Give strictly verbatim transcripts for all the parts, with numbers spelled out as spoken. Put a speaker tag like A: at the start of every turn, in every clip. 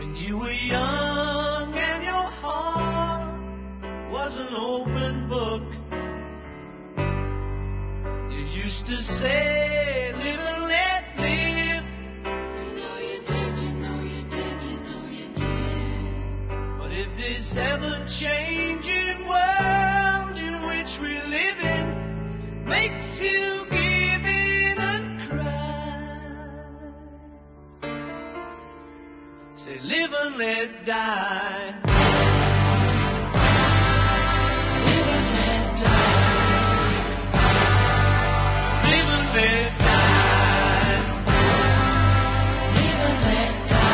A: When you were young and your heart was an open book, you used to say, live and let live.
B: You know you did, you know you did, you know you did.
A: But if this ever-changing world in which we live in makes you give in and cry, say live and let die.
B: Live and let die.
A: Live and let die.
B: Live and let die.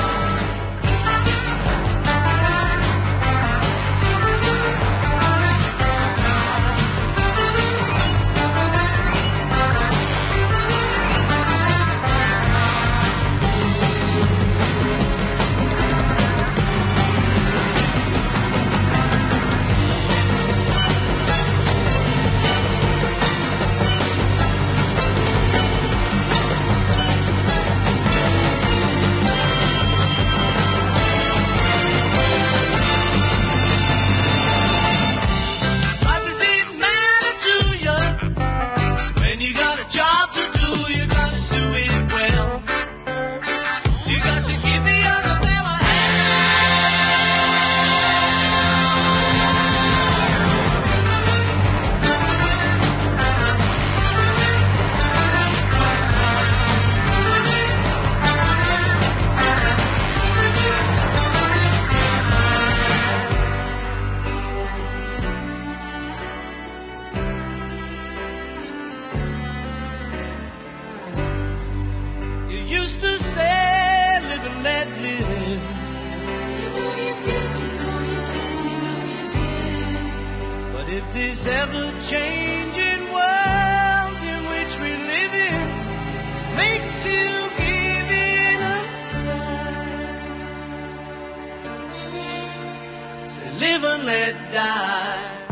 A: What does it matter to you when you got a job to do? You got to do it well. You got to give the other fella You used to say, live and let live.
B: You know you did, you know you did, you know you did.
A: But if this ever-changing world in which we live in makes you give in and cry, say live and let die.